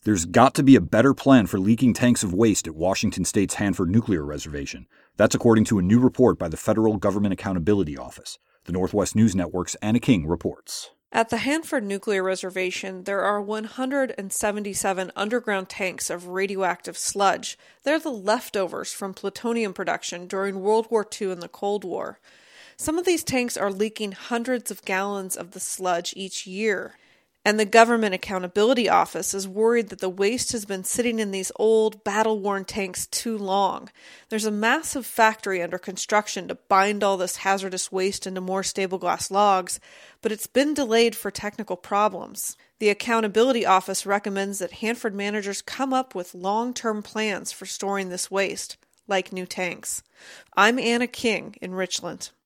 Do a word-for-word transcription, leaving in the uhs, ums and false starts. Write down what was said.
There's got to be a better plan for leaking tanks of waste at Washington State's Hanford Nuclear Reservation. That's according to a new report by the Federal Government Accountability Office. The Northwest News Network's Anna King reports. At the Hanford Nuclear Reservation, there are one hundred seventy-seven underground tanks of radioactive sludge. They're the leftovers from plutonium production during World War Two and the Cold War. Some of these tanks are leaking hundreds of gallons of the sludge each year. And the Government Accountability Office is worried that the waste has been sitting in these old, battle-worn tanks too long. There's a massive factory under construction to bind all this hazardous waste into more stable glass logs, but it's been delayed for technical problems. The Accountability Office recommends that Hanford managers come up with long-term plans for storing this waste, like new tanks. I'm Anna King in Richland.